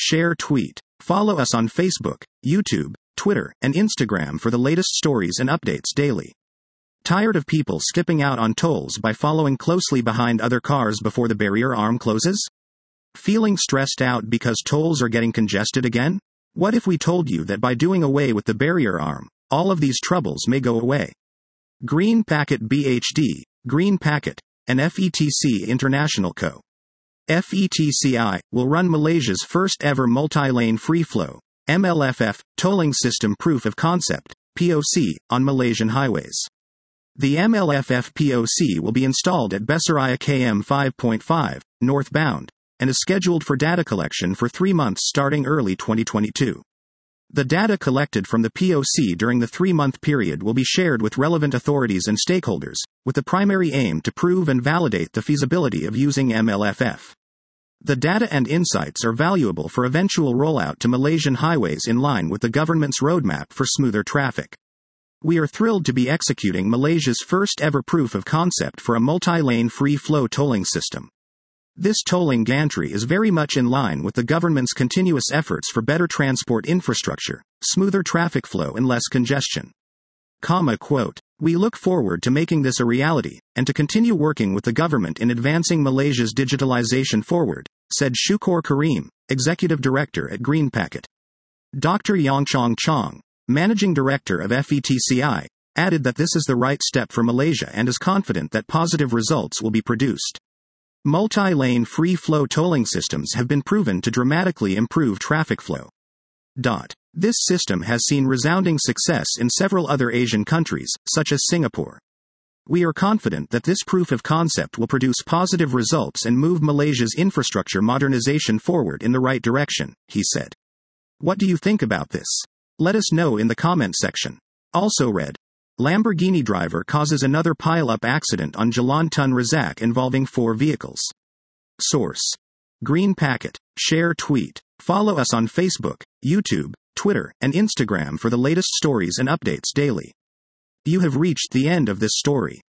share, tweet. Follow us on Facebook, YouTube, Twitter, and Instagram for the latest stories and updates daily. Tired of people skipping out on tolls by following closely behind other cars before the barrier arm closes? Feeling stressed out because tolls are getting congested again? What if we told you that by doing away with the barrier arm, all of these troubles may go away? Green Packet BHD, Green Packet, and FETC International Co. FETCI will run Malaysia's first ever multi-lane free-flow, MLFF, tolling system proof of concept, POC, on Malaysian highways. The MLFF POC will be installed at Besaraya KM 5.5, northbound, and is scheduled for data collection for 3 months starting early 2022. The data collected from the POC during the 3-month period will be shared with relevant authorities and stakeholders, with the primary aim to prove and validate the feasibility of using MLFF. The data and insights are valuable for eventual rollout to Malaysian highways in line with the government's roadmap for smoother traffic. We are thrilled to be executing Malaysia's first ever proof of concept for a multi-lane free-flow tolling system. This tolling gantry is very much in line with the government's continuous efforts for better transport infrastructure, smoother traffic flow and less congestion. Quote, we look forward to making this a reality, and to continue working with the government in advancing Malaysia's digitalization forward, said Shukor Karim, Executive Director at Green Packet. Dr. Yang Chong, Managing Director of FETCI, added that this is the right step for Malaysia and is confident that positive results will be produced. Multi-lane free-flow tolling systems have been proven to dramatically improve traffic flow. This system has seen resounding success in several other Asian countries, such as Singapore. We are confident that this proof of concept will produce positive results and move Malaysia's infrastructure modernization forward in the right direction, he said. What do you think about this? Let us know in the comment section. Also read, Lamborghini driver causes another pile-up accident on Jalan Tun Razak involving 4 vehicles. Source: Green Packet. Share, tweet. Follow us on Facebook, YouTube, Twitter, and Instagram for the latest stories and updates daily. You have reached the end of this story.